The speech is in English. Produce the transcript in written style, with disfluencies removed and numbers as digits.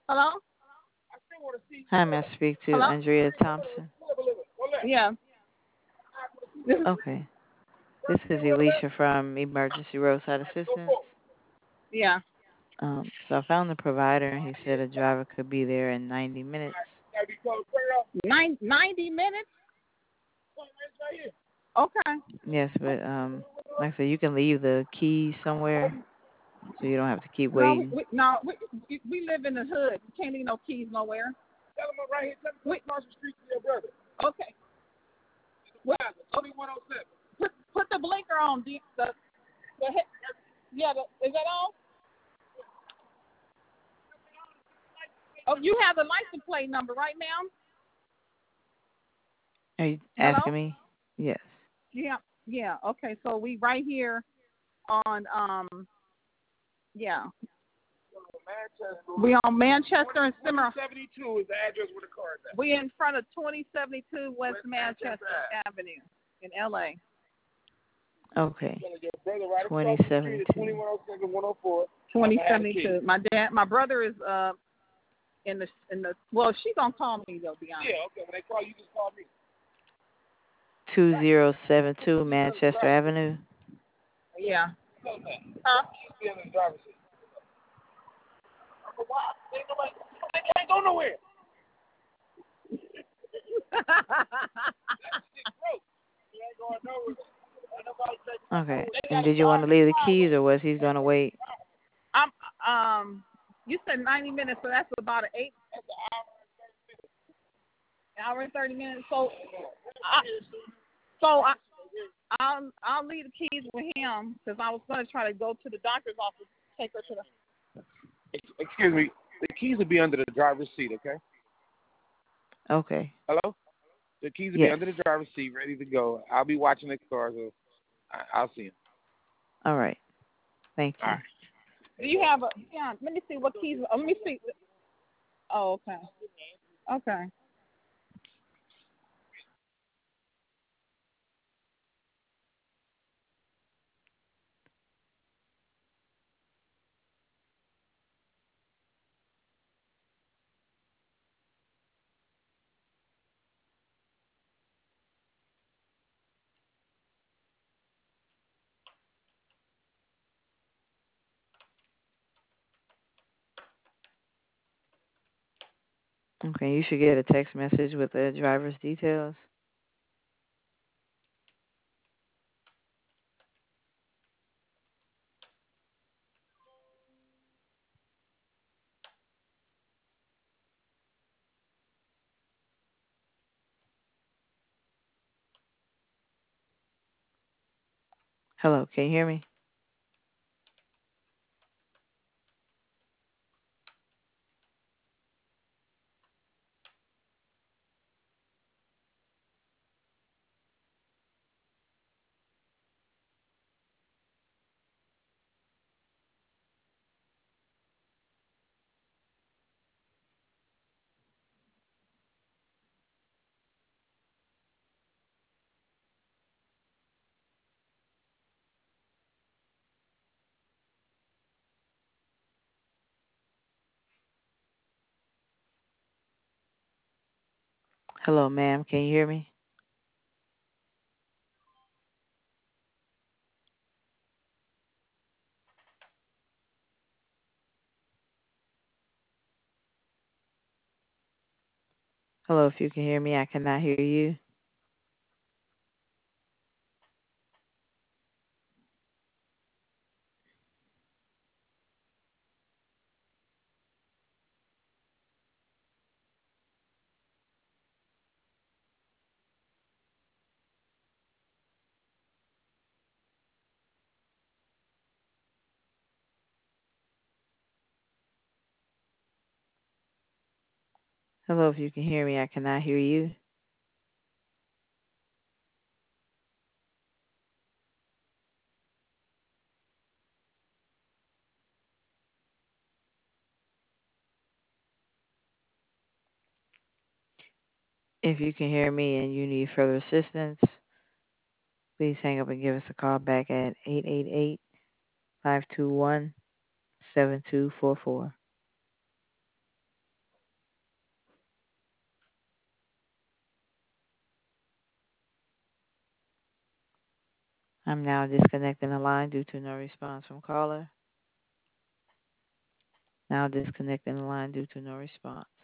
Hello? Hi, may I speak to Hello? Andrea Thompson? Yeah. This is, Okay. This is Alicia from Emergency Roadside Assistance. yeah. So I found the provider, and he said a driver could be there in 90 minutes. 90 minutes? Okay. Yes, but like I said, you can leave the keys somewhere, so you don't have to keep No, waiting. we live in the hood. We can't leave no keys nowhere. Tell them right here. Tell them we, across the street to your brother. Okay. What? 2107. Put the blinker on. Yeah. Is that on? Oh, you have the license plate number, right, ma'am? Are you Hello? asking me? Yes. Yeah. Yeah. Okay. So we right here on yeah. We on Manchester and Simmer. 2072 is the address where the car is at. We in front of 2072 West Manchester Avenue in LA. Okay. 2072. 2072. My brother is in the well, she gonna call me though, be honest. Yeah, okay. When they call you, just call me. 2072 Manchester Avenue. Yeah. Huh? They can't go nowhere. Okay. And did you want to leave the keys, or was he gonna wait? I'm you said 90 minutes, so that's about an hour and 30 minutes. I'll leave the keys with him because I was gonna try to go to the doctor's office, take her to the. Excuse me. The keys will be under the driver's seat, okay? Okay. Hello? The keys will be Yes. under the driver's seat, ready to go. I'll be watching the car, so I'll see him. All right. Thank you. All right. Do you have a? Yeah. Let me see what keys. Let me see. Oh, okay. Okay. Okay. You should get a text message with the driver's details. Hello. Can you hear me? Hello, ma'am. Can you hear me? Hello. If you can hear me, I cannot hear you. Hello. If you can hear me, I cannot hear you. If you can hear me and you need further assistance, please hang up and give us a call back at 888-521-7244. I'm now disconnecting the line due to no response from caller. Now disconnecting the line due to no response.